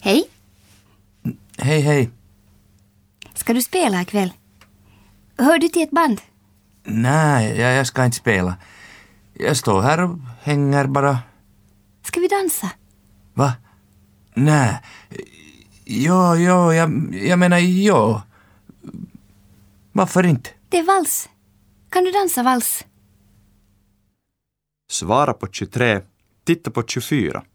Hej. Hej, hej. Ska du spela ikväll? Hör du till ett band? Nej, jag ska inte spela. Jag står här och hänger bara. Ska vi dansa? Va? Nej. Jag menar jo. Varför inte? Det är vals. Kan du dansa vals? Svara på 23, titta på 24.